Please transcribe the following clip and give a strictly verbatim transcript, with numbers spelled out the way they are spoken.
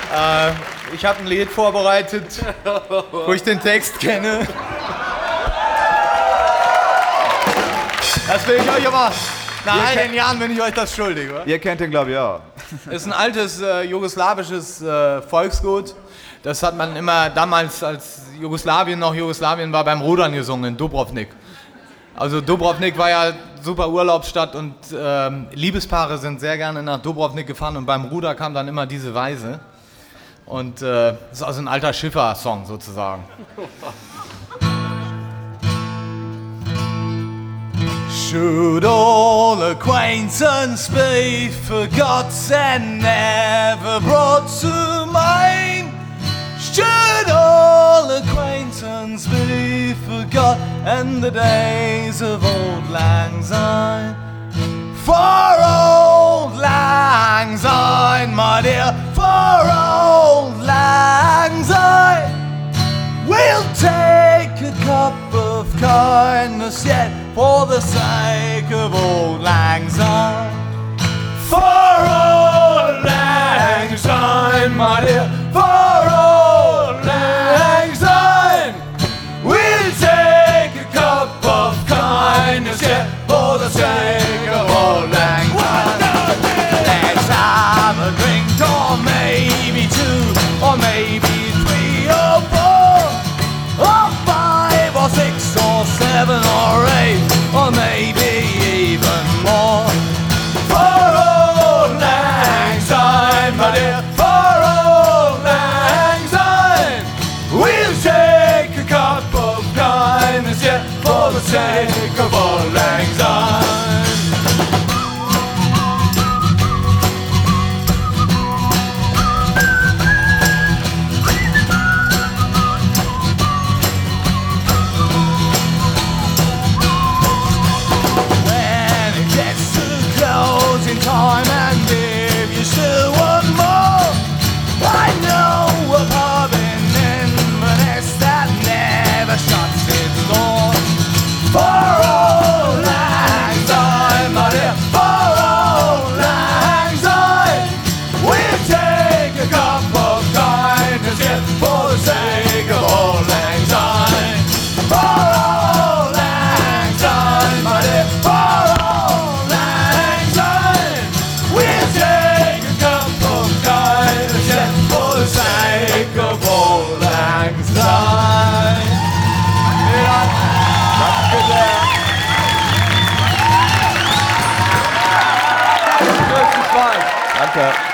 Äh, ich habe ein Lied vorbereitet, wo ich den Text kenne. Das will ich euch aber... Nach all den Jahren bin ich euch das schuldig, oder? Ihr kennt den, glaube ich, auch. Ist ein altes äh, jugoslawisches äh, Volksgut. Das hat man immer damals, als Jugoslawien noch Jugoslawien war, beim Rudern gesungen in Dubrovnik. Also Dubrovnik war ja super Urlaubsstadt und ähm, Liebespaare sind sehr gerne nach Dubrovnik gefahren und beim Ruder kam dann immer diese Weise. Und äh, das ist also ein alter Schiffer-Song sozusagen. Should all acquaintance be forgot and never brought to mind? Should all acquaintance be forgot and the days of old lang syne? For old lang syne, my dear, for old lang syne, we'll take a cup of kindness yet for the sake of old lang syne. For old lang syne, my dear, for old lang syne, we'll take a cup of kindness yet for the sake of old lang syne. Let's have a drink, or maybe two, or maybe three or four, or five or six or seven or eight, or maybe even more. For old lang syne, my dear, for old lang syne, we'll take a cup of kindness yet for the sake of old lang syne. Time, and if you still want more, I know a pub in Inverness that never shuts its door. For old lang syne, my dear, for old lang syne, we'll take a cup of kindness yet for the sake of old lang syne. For old lang syne, my dear, for old lang syne, we'll take a cup of kindness yet for the sake of old lang syne. Danke.